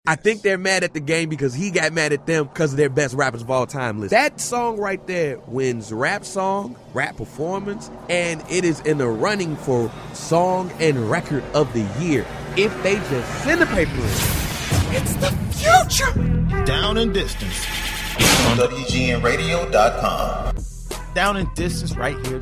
I think they're mad at the game because he got mad at them because of their best rappers of all time list. That song right there wins rap song, rap performance, and it is in the running for song and record of the year. If they just send the paper in. It's the future. Down and Distance. On WGNradio.com. Down and Distance right here,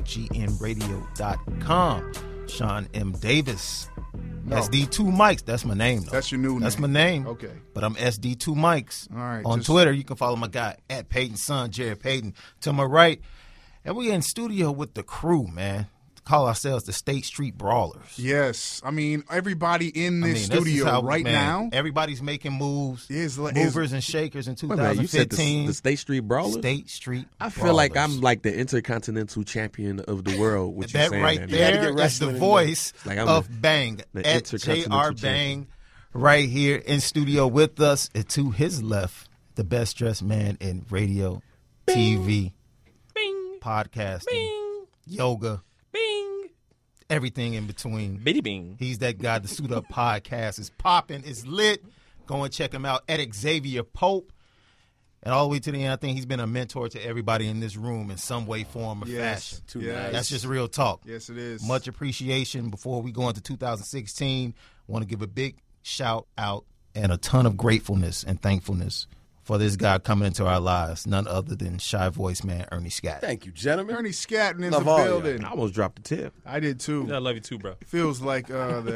WGNradio.com. Sean M. Davis. No. SD2 Mics. That's my name, though. That's your new name. That's my name. Okay. But I'm SD2 Mics. All right. On Twitter, you can follow my guy at Peyton's son, Jared Payton, to my right. And we in studio with the crew, man. Call ourselves the State Street Brawlers. Yes. I mean, everybody in this studio now. Everybody's making moves. Movers and shakers in 2015. Wait, you said the State Street Brawlers? State Street I feel like I'm like the intercontinental champion of the world. What that saying, right man. there is the voice of Bang. At J.R. Bang right here in studio with us. And to his left, the best dressed man in radio, TV, podcasting, yoga. Bing. Everything in between. Bitty bing. He's that guy. The Suit Up Podcast is popping. It's lit. Go and check him out at Xavier Pope. And all the way to the end, I think he's been a mentor to everybody in this room in some way, form, or fashion. Yes. That's just real talk. Yes, it is. Much appreciation. Before we go into 2016, I want to give a big shout out and a ton of gratefulness and thankfulness for this guy coming into our lives, none other than Shy Voice Man Ernie Scott. Thank you, gentlemen. Ernie Scatton in Love the all building. y'all. I almost dropped the tip. I did too. Yeah, I love you too, bro. It feels like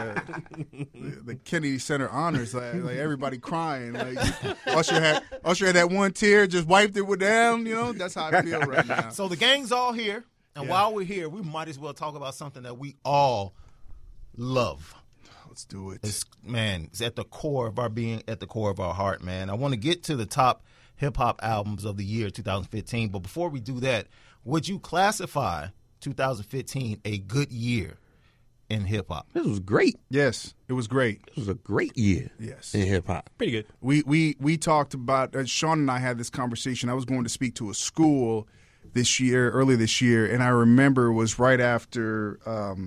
the Kennedy Center honors, like everybody crying. Like Usher had that one tear, just wiped it down. You know, that's how I feel right now. So the gang's all here, and while we're here, we might as well talk about something that we all love. Let's do it. It's at the core of our being, at the core of our heart, man. I want to get to the top hip-hop albums of the year 2015, but before we do that, would you classify 2015 a good year in hip-hop? This was great. Yes, it was great. It was a great year in hip-hop. Pretty good. We talked about, Sean and I had this conversation. I was going to speak to a school early this year, and I remember it was right after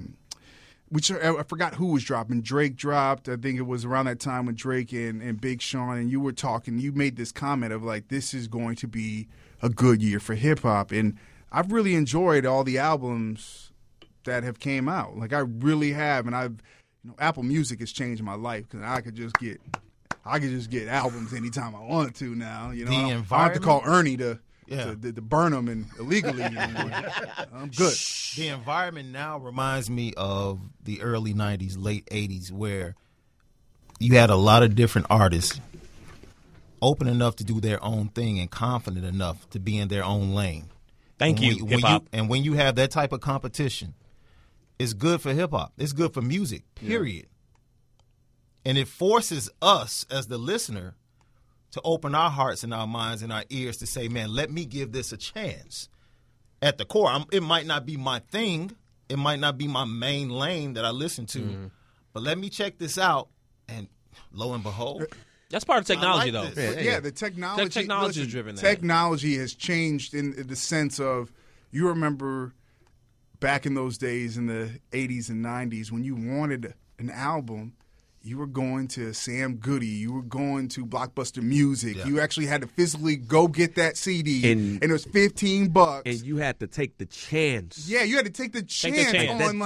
I forgot who was dropping. Drake dropped. I think it was around that time when Drake and Big Sean, and you were talking. You made this comment of like, this is going to be a good year for hip hop, and I've really enjoyed all the albums that have came out. Like I really have, and Apple Music has changed my life because I could just get albums anytime I want to now. You know, I don't have to call Ernie to burn them and illegally. I'm good. The environment now reminds me of the early 90s, late 80s, where you had a lot of different artists open enough to do their own thing and confident enough to be in their own lane. Thank you, hip-hop. And when you have that type of competition, it's good for hip-hop. It's good for music, period. Yeah. And it forces us as the listener to open our hearts and our minds and our ears to say, man, let me give this a chance. At the core, it might not be my thing. It might not be my main lane that I listen to. But let me check this out. And lo and behold. That's part of technology, though. The technology. Technology is driven. Technology has changed in the sense of, you remember back in those days in the 80s and 90s when you wanted an album, you were going to Sam Goody. You were going to Blockbuster Music. Yeah. You actually had to physically go get that CD, and it was $15. And you had to take the chance. Yeah, you had to take the chance on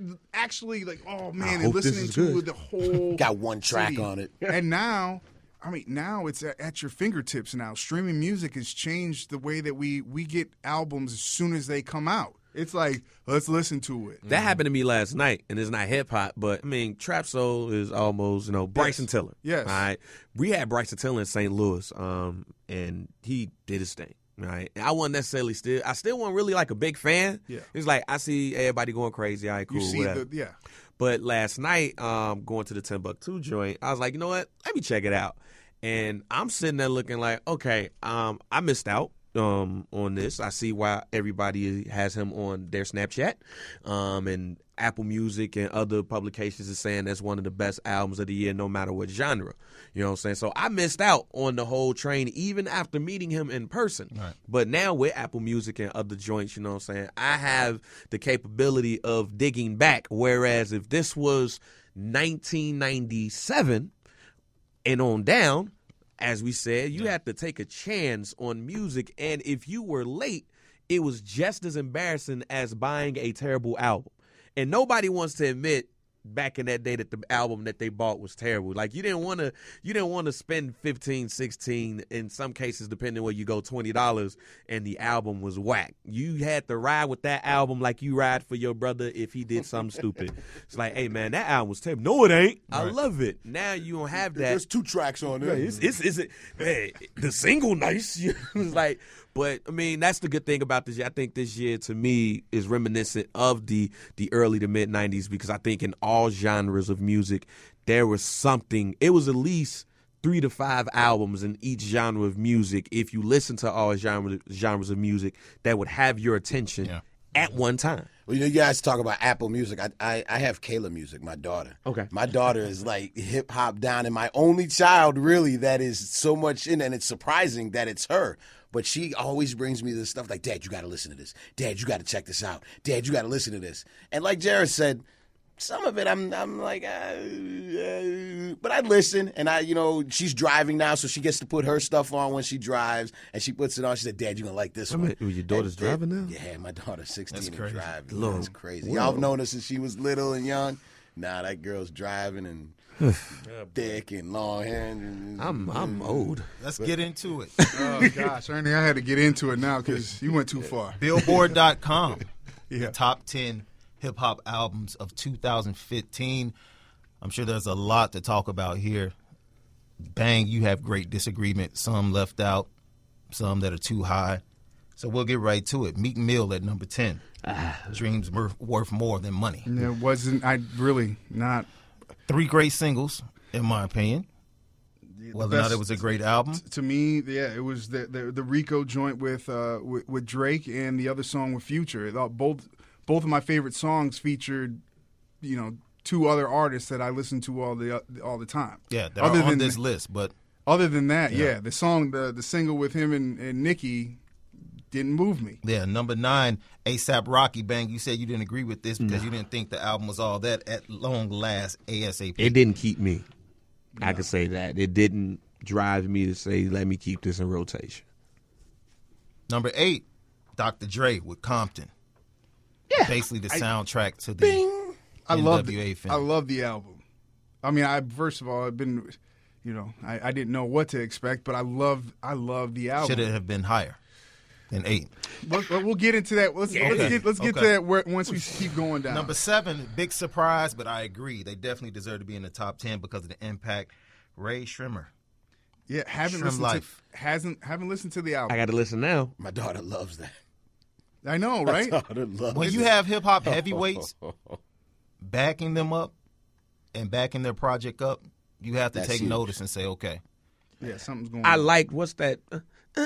oh man, and listening to the whole got one track CD. on it. And now it's at your fingertips now. Streaming music has changed the way that we get albums as soon as they come out. It's like, let's listen to it. That happened to me last night, and it's not hip-hop, but, Trap Soul is almost, Bryson Tiller. Yes. All right? We had Bryson Tiller in St. Louis, and he did his thing. Right? I wasn't necessarily I still wasn't really like a big fan. Yeah. It's like, I see everybody going crazy. All right, cool, whatever. But last night, going to the Timbuktu joint, I was like, you know what? Let me check it out. And I'm sitting there looking like, okay, I missed out on this. I see why everybody has him on their Snapchat, and Apple Music and other publications are saying that's one of the best albums of the year, no matter what genre. You know what I'm saying? So I missed out on the whole train, even after meeting him in person. Right. But now with Apple Music and other joints, you know what I'm saying, I have the capability of digging back. Whereas if this was 1997, and on down, as we said, you had to take a chance on music. And if you were late, it was just as embarrassing as buying a terrible album. And nobody wants to admit back in that day that the album that they bought was terrible. Like you didn't want to spend $15, $16, in some cases, depending where you go, $20, and the album was whack. You had to ride with that album like you ride for your brother if he did something stupid. It's like, hey man, that album was terrible. No, it ain't. Right. I love it. Now you don't have that. There's 2 tracks on there. Hey, the single nice. It's like, but I mean, that's the good thing about this year. I think this year, to me, is reminiscent of the early to mid '90s, because I think in all genres of music, there was something. It was at least 3 to 5 albums in each genre of music. If you listen to all genres of music, that would have your attention at one time. Well, you guys talk about Apple Music. I have Kayla Music, my daughter. Okay. My daughter is like hip hop down, and my only child really that is so much in, and it's surprising that it's her. But she always brings me this stuff like, Dad, you got to listen to this. Dad, you got to check this out. Dad, you got to listen to this. And like Jared said, some of it I'm like, but I listen, and she's driving now, so she gets to put her stuff on when she drives, and she puts it on. She said, Dad, you going to like this one. Your daughter's driving now? Yeah, my daughter's 16 and driving. Lord. That's crazy. Y'all have known her since she was little and young. Nah, that girl's driving and thick and long hair. I'm old. Let's get into it. Oh, gosh, Ernie, I had to get into it now because you went too far. Billboard.com. Yeah. Top 10 hip-hop albums of 2015. I'm sure there's a lot to talk about here. Bang, you have great disagreement. Some left out, some that are too high. So we'll get right to it. Meek Mill at number 10. Dreams worth more than money. It wasn't, not. 3 great singles, in my opinion. Whether or not it was a great album. To me, it was the Rico joint with Drake and the other song with Future. Both of my favorite songs featured, 2 other artists that I listen to all the time. Yeah, that are on this list. But other than that, the song, the single with him and Nicki didn't move me. Yeah, number 9, A$AP Rocky. Bang, you said you didn't agree with this because you didn't think the album was all that. At long last, ASAP. It didn't keep me. No. I could say that. It didn't drive me to say, let me keep this in rotation. Number 8, Dr. Dre with Compton. Yeah. Basically the soundtrack to the NWA film. I love the album. I mean, first of all, I've been, I didn't know what to expect, but I love the album. Should it have been higher than 8? We'll get into that. Let's get to that once we keep going down. Number 7, big surprise, but I agree. They definitely deserve to be in the top 10 because of the impact. Rae Sremmurd. Yeah, haven't listened to the album. I got to listen now. My daughter loves that. I know, right? My daughter loves when you have hip hop heavyweights backing them up and backing their project up, you have to take notice and say, okay. Yeah, something's going on. I like, what's that? I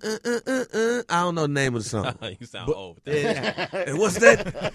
don't know the name of the song. You sound old. What's that?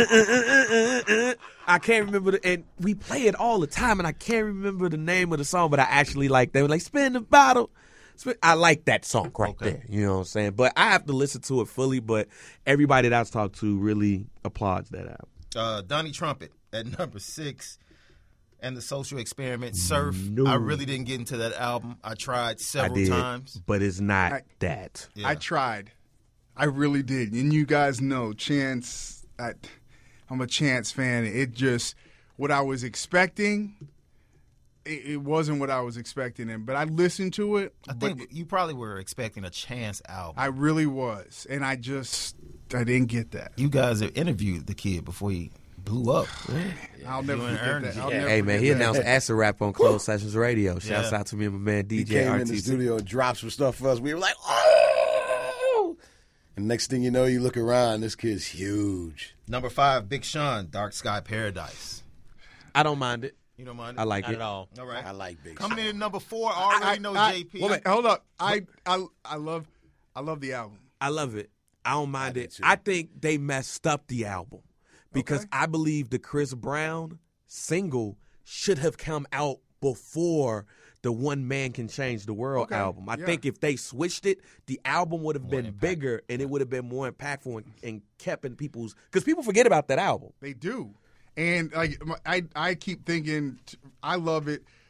I can't remember. And we play it all the time, and I can't remember the name of the song, but I actually like that. Like, spin the bottle. I like that song right there. You know what I'm saying? But I have to listen to it fully, but everybody that I've talked to really applauds that album. Donnie Trumpet at number 6. And the Social Experiment, Surf. No. I really didn't get into that album. I tried several times. But it's not that. Yeah. I tried. I really did. And you guys know, Chance, I'm a Chance fan. It just, what I was expecting, it wasn't what I was expecting. But I listened to it. I think you probably were expecting a Chance album. I really was. And I didn't get that. You guys have interviewed the kid before he blew up. I'll never forget that. Hey, man, he announced Acid Rap on Closed Sessions Radio. Shouts out to me and my man DJ He came RTC. in the studio and dropped some stuff for us. We were like, oh! And next thing you know, you look around, this kid's huge. Number 5, Big Sean, Dark Sky Paradise. I don't mind it. You don't mind it? I like Not it. at all. All right. I like Big Coming Sean. in at number 4, I already know JP. Wait, hold up. I love the album. I love it. I don't mind it. too. I think they messed up the album because I believe the Chris Brown single should have come out before the One Man Can Change the World album. I think if they switched it, the album would have been bigger and it would have been more impactful and kept in people's, because people forget about that album. They do. And like I keep thinking, I love it.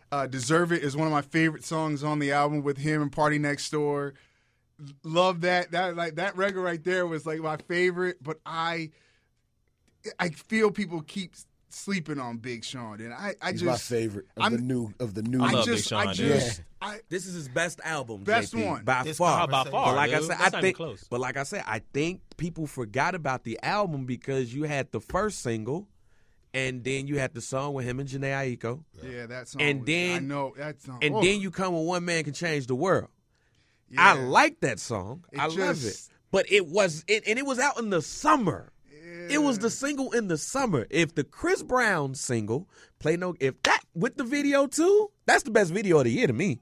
Deserve It is one of my favorite songs on the album with him and Party Next Door. Love that. That record right there was like my favorite, but I feel people keep sleeping on Big Sean, and He's my favorite of the new. I love Big Sean. This is his best album. Best JP, one by far. By far. But like dude. I said, That's not even close. But like I said, I think people forgot about the album because you had the first single, and then you had the song with him and Jhené Aiko. Yeah, that song. And then I know that song. And then you come with One Man Can Change the World. I like that song. I love it. But it was out in the summer. It was the single in the summer. If the Chris Brown single if that with the video too, that's the best video of the year to me.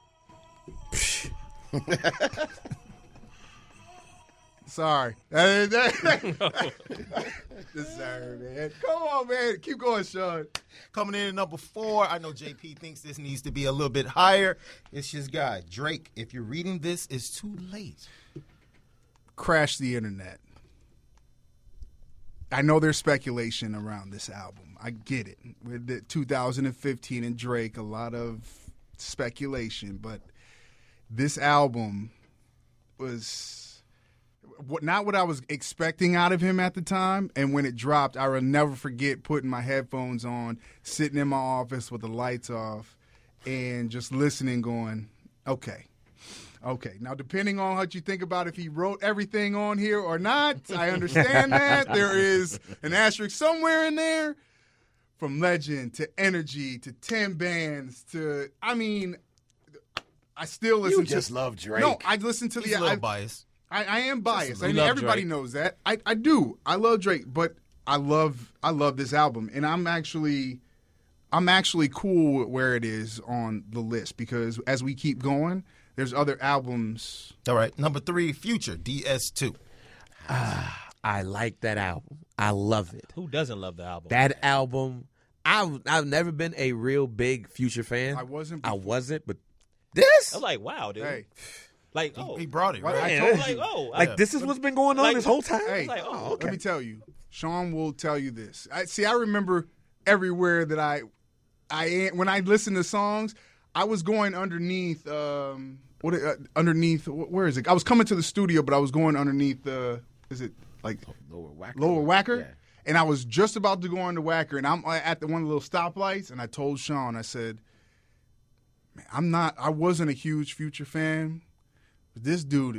Sorry. Sorry, man. Come on, man. Keep going, Sean. Coming in at number 4, I know JP thinks this needs to be a little bit higher. It's his guy, Drake. If you're reading this, it's too late. Crash the internet. I know there's speculation around this album. I get it. With the 2015 and Drake, a lot of speculation, but this album was not what I was expecting out of him at the time. And when it dropped, I will never forget putting my headphones on, sitting in my office with the lights off, and just listening, going, okay. Now, depending on what you think about if he wrote everything on here or not, I understand that. There is an asterisk somewhere in there. From Legend to Energy to 10 Bands to, I still listen to. You just love Drake. No, I listen to He's a little biased. I am biased. Everybody Drake. knows that. I do. I love Drake, but I love this album, and I'm actually cool with where it is on the list because as we keep going, there's other albums. All right, number 3, Future, DS2. I like that album. I love it. Who doesn't love the album? That album, I've never been a real big Future fan. I wasn't, but this? I was like, wow, dude. Hey. Like, He brought it, right? I told like, you. oh. Like, this is what's been going on this whole time? Hey, like, oh, okay. Let me tell you. Sean will tell you this. I remember everywhere that I when I listened to songs, I was going underneath. Underneath? Where is it? I was coming to the studio, but I was going underneath. Is it like Lower Wacker? Yeah. And I was just about to go on to Wacker, and I'm at one of the little stoplights, and I told Sean, I said, "Man, I wasn't a huge Future fan, but this dude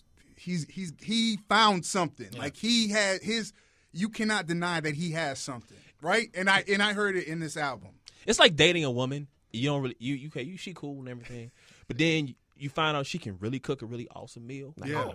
he found something. Yeah. Like he had his. You cannot deny that he has something, right? And I heard it in this album. It's like dating a woman. You don't really she cool and everything, but then you find out she can really cook a really awesome meal. Like, yeah.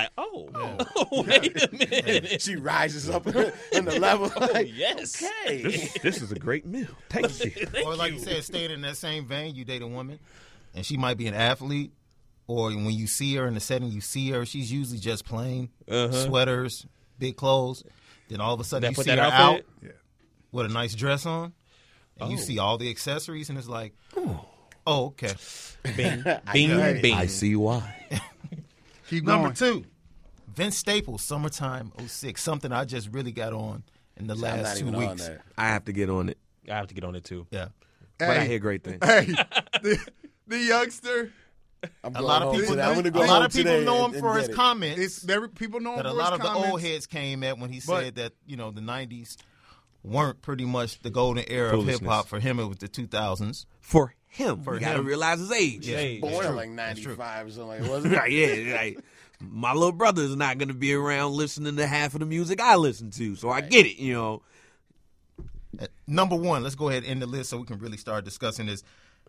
Wait a minute. She rises up in the level. Like, yes. Okay. This is a great meal. Thank you. Or like you said, staying in that same vein, you date a woman, and she might be an athlete, or when you see her in the setting, she's usually just plain sweaters, big clothes. Then all of a sudden you see her out with a nice dress on, and you see all the accessories, and it's like, oh, okay. Bing, bing, bing. I see why. Keep going. Number 2, Vince Staples, Summertime 06, something I just really got on in the last 2 weeks. I have to get on it. I have to get on it too. Yeah. But I hear great things. Hey, the youngster. A lot of people know him for his comments. People know him that for a lot his of comments. the old heads came at when he said that the 90s weren't pretty much the golden era of hip hop. For him, it was the 2000s. For him, you him. got to realize his age. Yeah. Born in like 95 or something. Like, wasn't it? Yeah, like, my little brother is not going to be around listening to half of the music I listen to, so I get it, Number 1, let's go ahead and end the list so we can really start discussing this.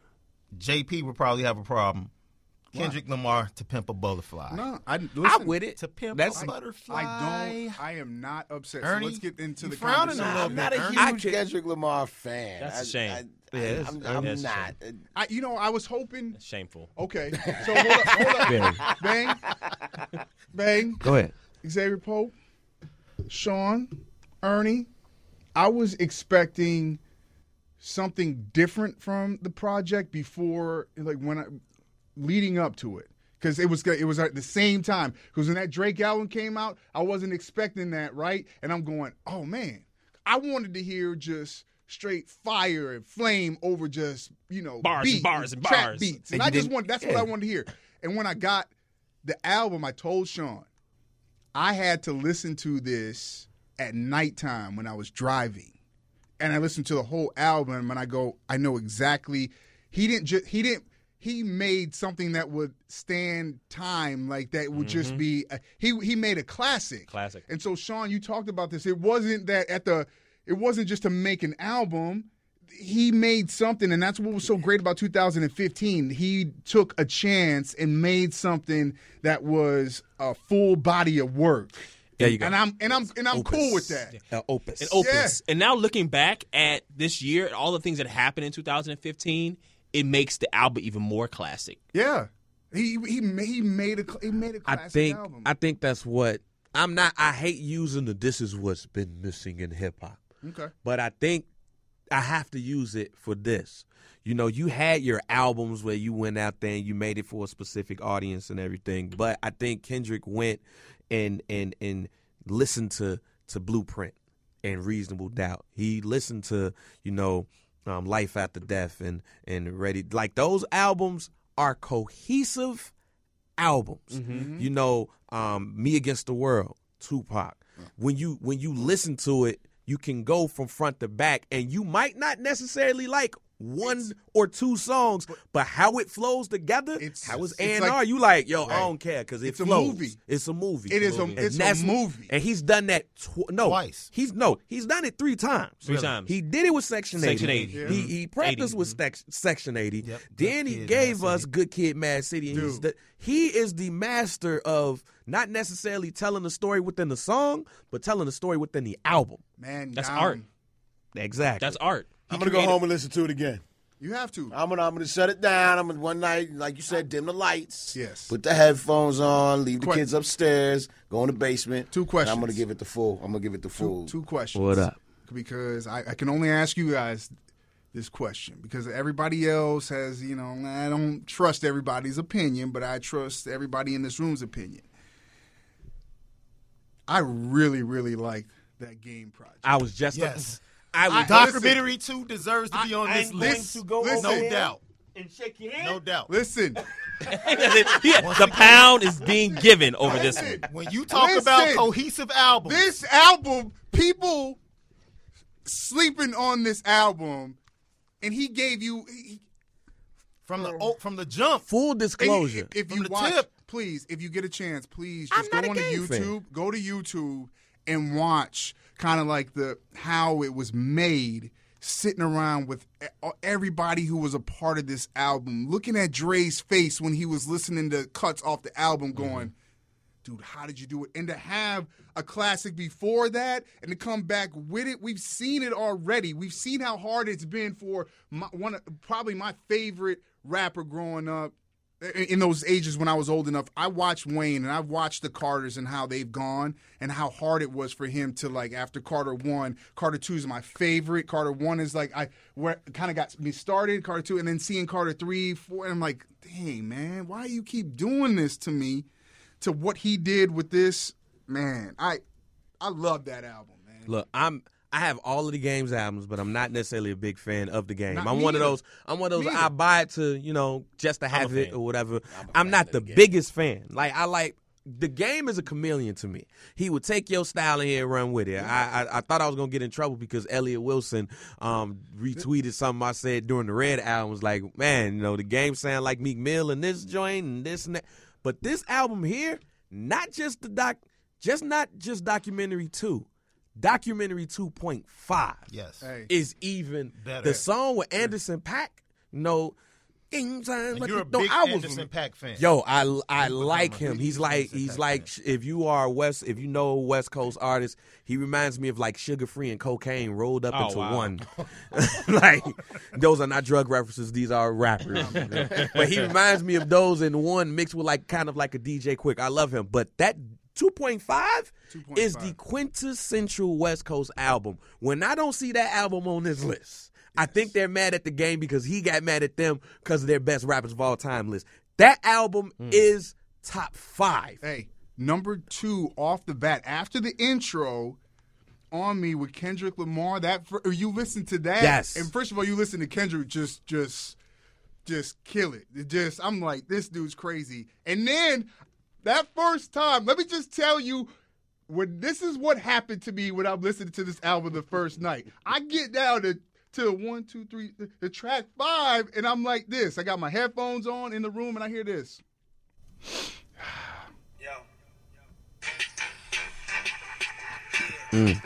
JP would probably have a problem. Kendrick Lamar, To Pimp a Butterfly. No, I'm with it. To Pimp That's a Butterfly. I am not upset. Ernie, so let's get into the frowning conversation. a little I'm not a bit. huge Kendrick Lamar fan. That's a shame. I'm That's a not. I was hoping. It's shameful. Okay, so hold up. Bang. Go ahead. Xavier Pope, Sean, Ernie. I was expecting something different from the project before, like leading up to it, because it was at the same time. Because when that Drake album came out, I wasn't expecting that, right? And I'm going, oh man, I wanted to hear just straight fire and flame over just, bars beat, and bars and trap bars. beats. And that's what I wanted to hear. And when I got the album, I told Sean, I had to listen to this at nighttime when I was driving. And I listened to the whole album and I know exactly. He made something that would stand time, like that would just be. He made a classic. Classic. And so, Sean, you talked about this. It wasn't just to make an album. He made something, and that's what was so great about 2015. He took a chance and made something that was a full body of work. There you go. And I'm cool with that. Opus. An opus. Yeah. And now looking back at this year, all the things that happened in 2015, it makes the album even more classic. Yeah, he made a classic album. I think that's what I hate using this is what's been missing in hip hop. Okay, but I think I have to use it for this. You had your albums where you went out there and you made it for a specific audience and everything. But I think Kendrick went and listened to Blueprint and Reasonable Doubt. He listened to Life After Death and Ready. Like, those albums are cohesive albums. Me Against the World, Tupac. When you listen to it, you can go from front to back, and you might not necessarily like one or two songs, but how it flows together, how it's A&R, you like, yo, right. I don't care because it flows. A movie. It's a movie. It's a movie. And he's done that twice. He's done it 3 times. 3 times. He did it with Section 80. Section 80. Yeah. He practiced with Section 80. Yep. Then he gave us Good Kid, Mad City. And he is the master of not necessarily telling the story within the song, but telling the story within the album. Man, that's art. Exactly. That's art. I'm gonna go home and listen to it again. You have to. I'm gonna shut it down. I'm gonna one night, like you said, dim the lights. Yes. Put the headphones on. Leave the kids upstairs. Go in the basement. 2 questions. I'm gonna give it the full. Two questions. What up? Because I can only ask you guys this question because everybody else has, I don't trust everybody's opinion, but I trust everybody in this room's opinion. I really, really like that Game project. I was just Documentary 2 deserves to be on this list. No doubt. And shake your hand. No doubt. Listen. The pound is being given over this one. When you talk about cohesive albums. This album, people sleeping on this album, and he gave you from the jump. Full disclosure. If you watch, please, if you get a chance, please just go on to YouTube. Fan. Go to YouTube and watch kind of like how it was made, sitting around with everybody who was a part of this album, looking at Dre's face when he was listening to cuts off the album going, dude, how did you do it? And to have a classic before that and to come back with it, we've seen it already. We've seen how hard it's been for probably my favorite rapper growing up. In those ages when I was old enough, I watched Wayne and I've watched the Carters and how they've gone and how hard it was for him to, like, after Carter 1, Carter 2 is my favorite. Carter 1 is like where kind of got me started, Carter 2, and then seeing Carter 3, 4, and I'm like, dang, man, why you keep doing this to me, to what he did with this? Man, I love that album, man. Look, I have all of the Game's albums, but I'm not necessarily a big fan of the Game. I'm one of those. I buy it to, just to have it or whatever. I'm not the biggest fan. Like the Game is a chameleon to me. He would take your style in here and run with it. I thought I was gonna get in trouble because Elliott Wilson retweeted something I said during the Red album. Was like, man, the Game sound like Meek Mill and this joint and this and that. But this album here, not just Documentary 2. Documentary 2.5 is even better. The song with Anderson .Paak, you're a big Anderson .Paak fan. Yo, I like him. He's like if you know West Coast artists, he reminds me of like Sugar Free and Cocaine rolled up into one. Like, those are not drug references; these are rappers. But he reminds me of those in one mixed with like kind of like a DJ Quick. I love him, but that 2.5 is the quintessential West Coast album. When I don't see that album on this list, I think they're mad at the Game because he got mad at them because of their best rappers of all time list. That album is top 5. Hey, number 2 off the bat after the intro on Me with Kendrick Lamar. You listen to that, yes. And first of all, you listen to Kendrick just kill it. I'm like, this dude's crazy. And then that first time, let me just tell you, this is what happened to me when I'm listening to this album the first night. I get down to 1, 2, 3, the track 5, and I'm like this. I got my headphones on in the room, and I hear this. Yeah.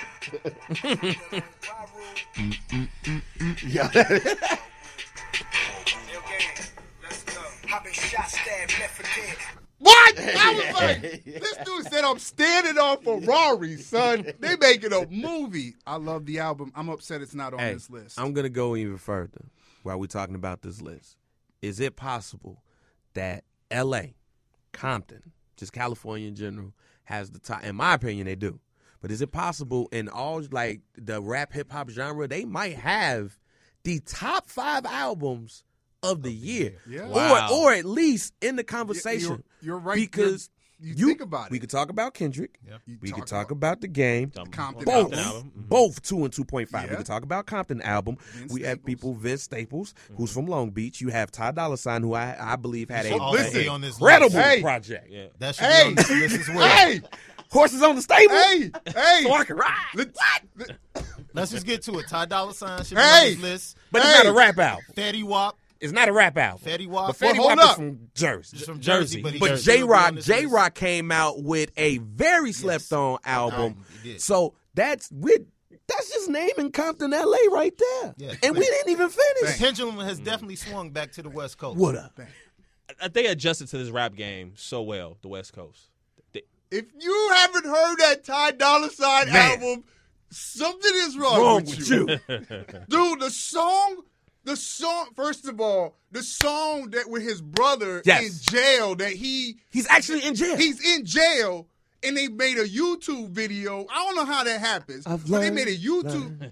What? I was like, this dude said I'm standing on Ferrari, son. They making a movie. I love the album. I'm upset it's not on this list. I'm gonna go even further while we're talking about this list. Is it possible that L.A., Compton, just California in general, has the top? In my opinion, they do. But is it possible in all like the rap hip hop genre, they might have the top 5 albums of the year, or at least in the conversation? You're right, because you think about it. We could talk about Kendrick. Yeah. We could talk about The Game. Compton album. Both 2 and 2.5. Yeah. We could talk about Compton album. We have people, Vince Staples, who's from Long Beach. You have Ty Dolla $ign, who I believe had on this incredible list. project. Yeah. That should be on this list as well. Hey! Horses on the stable. Hey! So I can ride. What? Let's just get to it. Ty Dolla $ign should be on this list. But it's not a rap album. Fetty Wap. It's not a rap album. Fetty Wap. But Fetty Wap is from Jersey. He's from Jersey. But J-Rock came out with a very slept-on album. So that's just naming Compton, L.A. right there. Yeah. And we didn't even finish. The pendulum has definitely swung back to the West Coast. What up? They adjusted to this rap game so well, the West Coast. If you haven't heard that Ty Dolla $ign album, something is wrong with you. Dude, the song, first of all, the song that with his brother in jail, that he's actually in jail. He's in jail, and they made a YouTube video. I don't know how that happens, but they made a YouTube.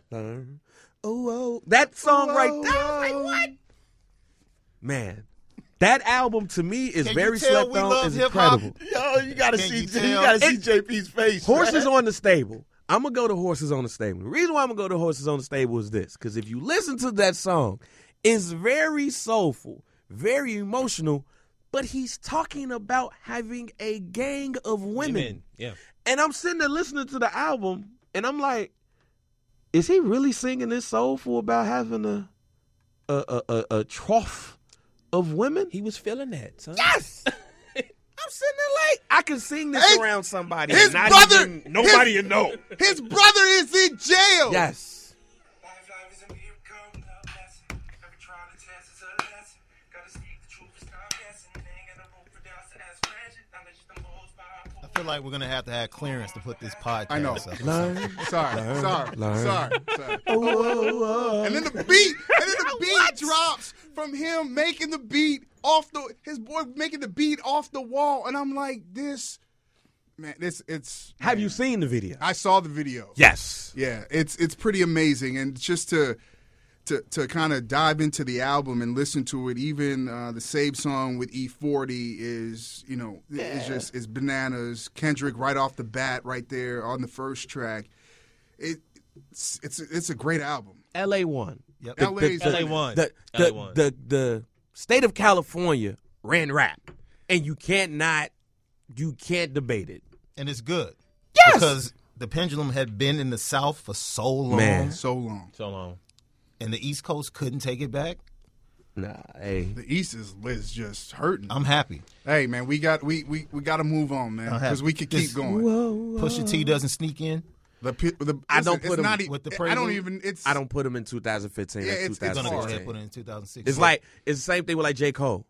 That song right there. I was like, what? Man. That album to me is very slept on. Is incredible. Yo, you gotta see JP's face. Horses on the Stable. I'm gonna go to Horses on the Stable. The reason why I'm gonna go to Horses on the Stable is this: because if you listen to that song, it's very soulful, very emotional, but he's talking about having a gang of women. Yeah. And I'm sitting there listening to the album, and I'm like, is he really singing this soulful about having a trough of women? He was feeling that, son. Yes! I'm sitting there like, I can sing this around somebody. His brother, nobody you know. His brother is in jail. Yes. I feel like we're gonna have to have clearance to put this podcast. I know. Up. Sorry. And then the beat drops from him making the beat his boy making the beat off the wall, and I'm like, it's. Have you seen the video? I saw the video. Yes. Yeah, it's pretty amazing, and just to kind of dive into the album and listen to it, even the Save song with E40 is, is bananas. Kendrick right off the bat, right there on the first track. It's a great album. LA1. Yep. LA1. The state of California ran rap, and you can't debate it. And it's good. Yes. Because the pendulum had been in the South for so long. Man. So long. And the East Coast couldn't take it back. Nah, hey. The East is just hurting. I'm happy. Hey, man, we got to move on, man, because we could keep going. Pusha T doesn't sneak in. I don't put him with the I don't even. I don't put him in 2015. Yeah, it's it's Gonna go ahead 2016. and put it in 2016. It's like it's the same thing with like J. Cole,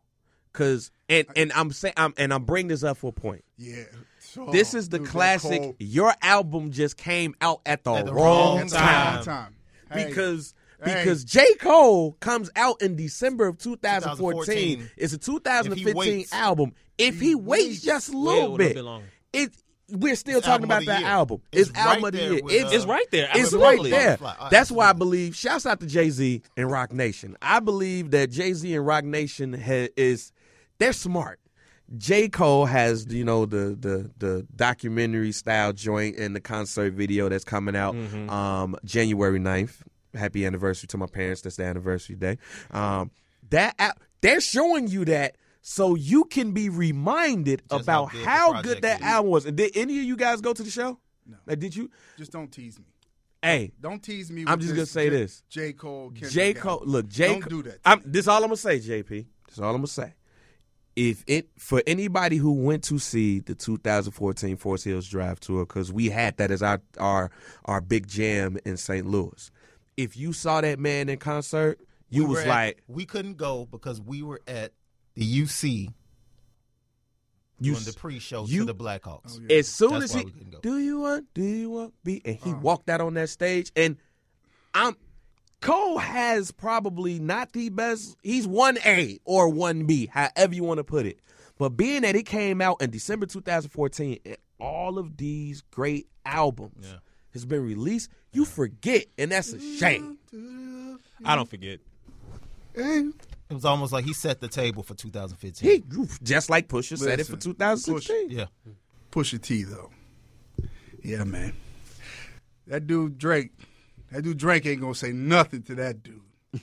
I'm bringing this up for a point. Yeah. This is the classic. Cole. Your album just came out at the wrong wrong time. time. Hey. Because J. Cole comes out in December of 2014. It's a 2015 album. If he waits just a little bit, we're still talking about that album. It's album of the year. It's right there. It's right there. That's why I believe. Shouts out to Jay-Z and Rock Nation. I believe that Jay-Z and Rock Nation they're smart. J. Cole has, the documentary style joint and the concert video that's coming out January 9th. Happy anniversary to my parents. That's the anniversary day. They're showing you that so you can be reminded about how good that album was. And did any of you guys go to the show? No. Like, did you? Just don't tease me. Hey, don't tease me. I'm just gonna say this. J. Cole. Look, Don't do that. This is all I'm gonna say, JP. This is all I'm gonna say. For anybody who went to see the 2014 Forest Hills Drive tour, because we had that as our big jam in St. Louis. If you saw that man in concert, we couldn't go because we were at the UC doing the pre-show to the Blackhawks. Oh, yeah. As soon as he, do you want me? And he walked out on that stage, and Cole has probably not the best. He's 1A or 1B, however you want to put it. But being that it came out in December 2014, and all of these great albums has been released, you forget, and that's a shame. I don't forget. It was almost like he set the table for 2015. Just like Pusha said it for 2016. Yeah. Pusha T, though. Yeah, man. That dude Drake ain't going to say nothing to that dude.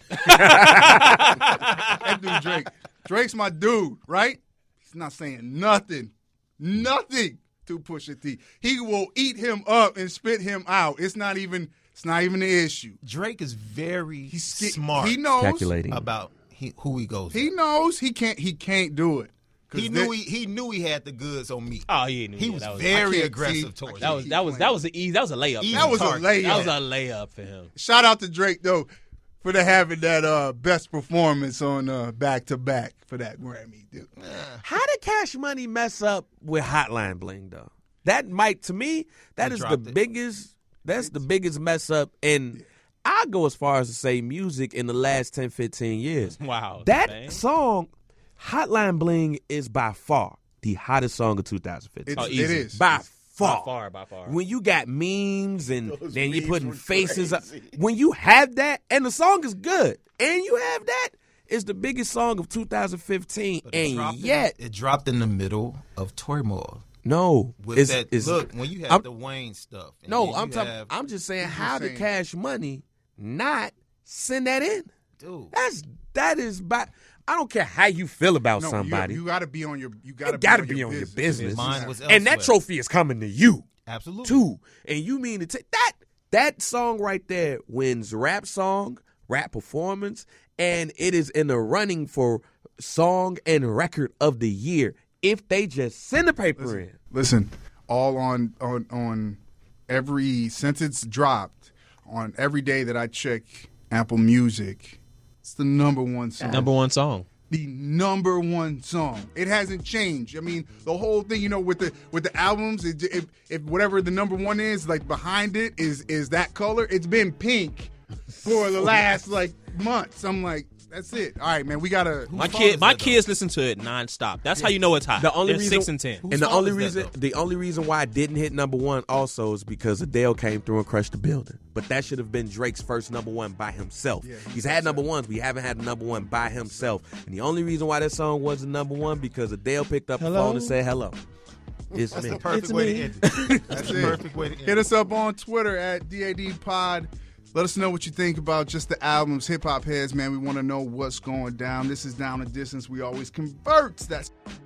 That dude Drake's my dude, right? He's not saying nothing to Pusha T. He will eat him up and spit him out. It's not even an issue. Drake is very smart. He knows calculating about who he goes. He knows he can't do it. He knew he had the goods on me. Oh, he knew. He was very aggressive towards that. That was a layup. That was a layup. That was a layup for him. Shout out to Drake though for having that best performance on back to back for that Grammy, dude. How did Cash Money mess up with Hotline Bling though? That might, to me, that is the biggest. That's the biggest mess up, and I go as far as to say music in the last 10, 15 years. Wow, that song, Hotline Bling, is by far the hottest song of 2015. It is by far. By far. When you got memes and then you're putting faces up, when you have that, and the song is good, and you have that, it's the biggest song of 2015, and yet it dropped in the middle of turmoil. No, look, when you have the Wayne stuff. No, I'm just saying, how did Cash Money not send that in? Dude, that is by. I don't care how you feel about somebody. You got to be on your. You got to be on your business. Mine was and that trophy is coming to you. Absolutely. Too. And you mean to take that song right there wins rap song, rap performance, and it is in the running for song and record of the year. If they just send the paper in. Listen, all on every, since it's dropped, on every day that I check Apple Music, it's the number one song. Number one song. The number one song. It hasn't changed. I mean, the whole thing, with the albums, if whatever the number one is, like behind it is that color, it's been pink for the last months. I'm like, that's it. All right, man. We gotta. My kids listen to it nonstop. That's how you know it's hot. They're 6 and 10. And the only reason why it didn't hit number one also is because Adele came through and crushed the building. But that should have been Drake's first number one by himself. Yeah, he's had number ones, but he haven't had a number one by himself. And the only reason why that song wasn't number one because Adele picked up the phone and said hello. It's That's me. The perfect it's way me. to end it. That's the perfect way to end it. Hit us up on Twitter at DADPod. Let us know what you think about just the albums. Hip Hop heads, man, we want to know what's going down. This is Down a Distance. We always convert. That's